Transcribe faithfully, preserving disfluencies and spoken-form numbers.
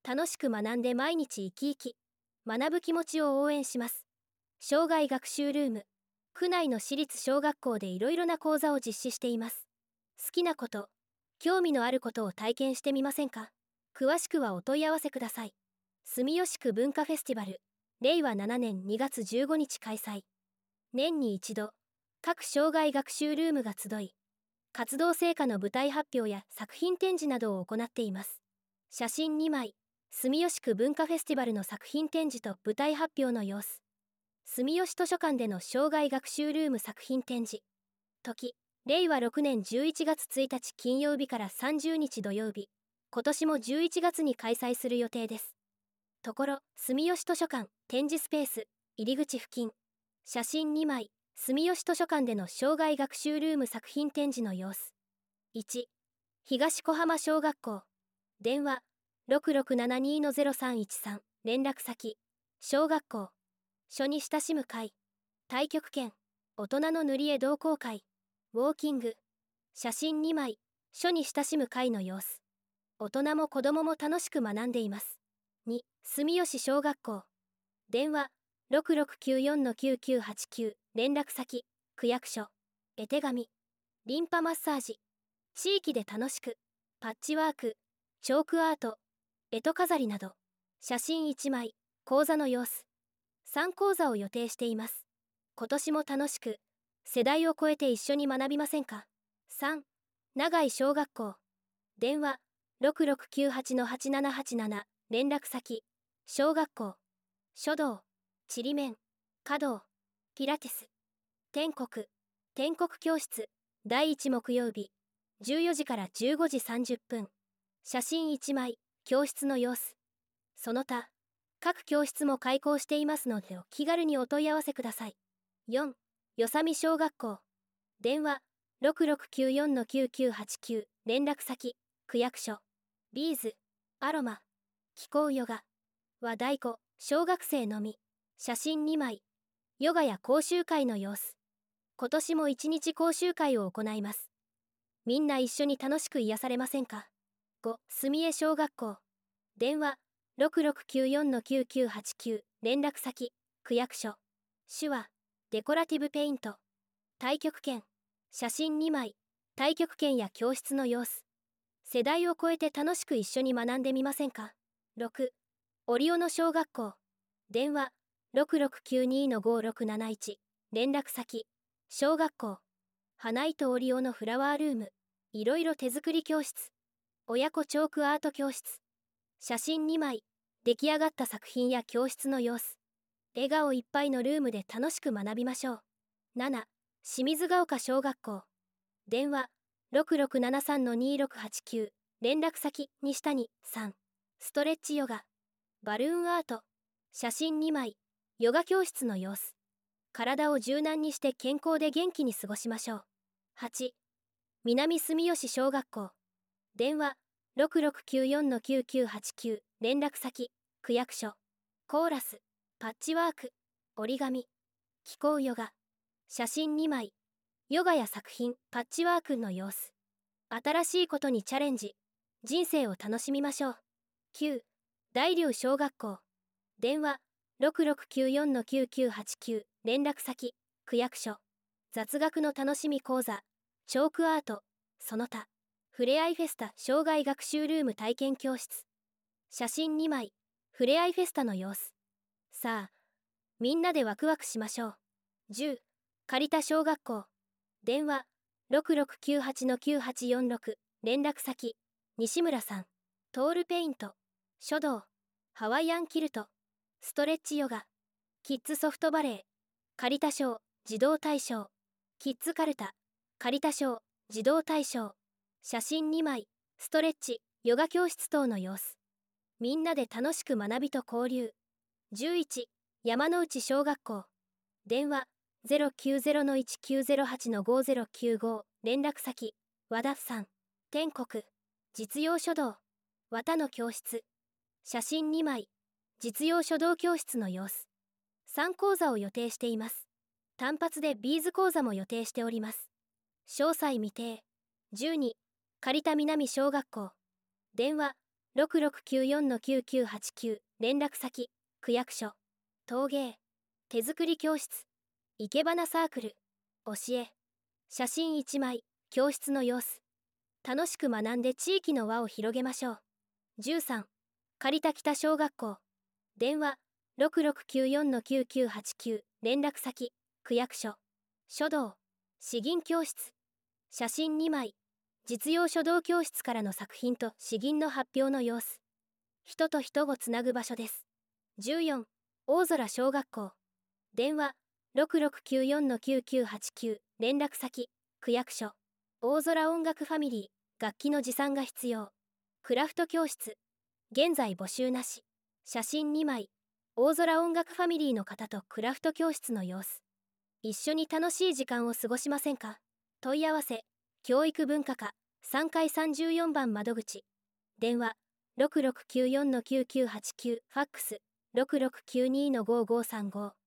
楽しく学んで毎日生き生き学ぶ気持ちを応援します。生涯学習ルーム。区内の私立小学校でいろいろな講座を実施しています。好きなこと、興味のあることを体験してみませんか？詳しくはお問い合わせください。住吉区文化フェスティバル、れいわななねんにがつじゅうごにち開催。年に一度、各生涯学習ルームが集い、活動成果の舞台発表や作品展示などを行っています。写真にまい、住吉区文化フェスティバルの作品展示と舞台発表の様子。住吉図書館での生涯学習ルーム作品展示。時、れいわろくねんじゅういちがつついたち金曜日からさんじゅうにち土曜日。今年もじゅういちがつに開催する予定です。ところ、住吉図書館展示スペース入り口付近。写真にまい、住吉図書館での生涯学習ルーム作品展示の様子。いち、東小浜小学校。電話ろくろくななにのゼロさんいちさん。連絡先小学校。書に親しむ会。太極拳。大人の塗り絵同好会。ウォーキング。写真にまい、書に親しむ会の様子。大人も子供も楽しく学んでいます。に、住吉小学校。電話ろくろくきゅうよんのきゅうきゅうはちきゅう。連絡先区役所。絵手紙。リンパマッサージ。地域で楽しく。パッチワーク。チョークアート。干支飾りなど。写真いちまい。講座の様子。さん講座を予定しています。今年も楽しく、世代を超えて一緒に学びませんか？さん、長井小学校。電話ろくろくきゅうはちのはちななはちなな。連絡先小学校。書道。ちりめん。華道。ピラティス。天国。天国教室。だいいち木曜日。じゅうよじからじゅうごじさんじゅっぷん。写真いちまい。教室の様子。その他、各教室も開校していますのでお気軽にお問い合わせください。よん、与謝美小学校。電話ろくろくきゅうよんのきゅうきゅうはちきゅう。連絡先区役所。ビーズ。アロマ。気候ヨガ。和太鼓。小学生のみ。写真にまい。ヨガや講習会の様子。今年もいちにち講習会を行います。みんな一緒に楽しく癒されませんか？ご、住江小学校。電話ろくろくきゅうよんのきゅうきゅうはちきゅう。連絡先区役所。手話。デコラティブペイント。太極拳。写真にまい。太極拳や教室の様子。世代を超えて楽しく一緒に学んでみませんか？ろく、折尾の小学校。電話ろくろくきゅうにのごろくなないち。連絡先小学校。花糸折尾のフラワールーム。いろいろ手作り教室。親子チョークアート教室。写真にまい。出来上がった作品や教室の様子。笑顔いっぱいのルームで楽しく学びましょう。なな、清水ヶ丘小学校。電話ろくろくななさんのにろくはちきゅう。連絡先西谷さん。ストレッチヨガ。バルーンアート。写真にまい。ヨガ教室の様子。体を柔軟にして健康で元気に過ごしましょう。はち、南住吉小学校。電話ろくろくきゅうよんのきゅうきゅうはちきゅう。連絡先区役所。コーラス。パッチワーク。折り紙。気候ヨガ。写真にまい。ヨガや作品、パッチワークの様子。新しいことにチャレンジ。人生を楽しみましょう。きゅう、大龍小学校。電話ろくろくきゅうよんのきゅうきゅうはちきゅう。連絡先区役所。雑学の楽しみ講座。チョークアート。その他。ふれあいフェスタ生涯学習ルーム体験教室。写真にまい。ふれあいフェスタの様子。さあ、みんなでワクワクしましょう。じゅう、借田小学校。電話ろくろくきゅうはちのきゅうはちよんろく。連絡先西村さん。トールペイント。書道。ハワイアンキルト。ストレッチヨガ。キッズソフトバレー。借田小児童大賞。キッズカルタ。借田小児童大賞。写真にまい。ストレッチヨガ教室等の様子。みんなで楽しく学びと交流。じゅういち、山之内小学校。電話ゼロきゅうゼロのいちきゅうゼロはちのごゼロきゅうご。連絡先和田さん。天国。実用書道。綿の教室。写真にまい。実用書道教室の様子。さん講座を予定しています。単発でビーズ講座も予定しております。詳細未定。じゅうに、借田南小学校。電話ろくろくきゅうよんのきゅうきゅうはちきゅう。連絡先、区役所。陶芸、手作り教室、生け花サークル、教え。写真いちまい、教室の様子。楽しく学んで地域の輪を広げましょう。じゅうさん、借田北小学校。電話、ろくろくきゅうよんのきゅうきゅうはちきゅう。連絡先、区役所。書道、詩吟教室。写真にまい、実用書道教室からの作品と詩吟の発表の様子。人と人をつなぐ場所です。じゅうよん、大空小学校。電話、ろくろくきゅうよんのきゅうきゅうはちきゅう。連絡先、区役所。大空音楽ファミリー、楽器の持参が必要。クラフト教室、現在募集なし。写真にまい、大空音楽ファミリーの方とクラフト教室の様子。一緒に楽しい時間を過ごしませんか？問い合わせ、教育文化課、さんがいさんじゅうよんばん窓口。電話、ろくろくきゅうよんのきゅうきゅうはちきゅう。ファックス、ろくろくきゅうにのごごさんご。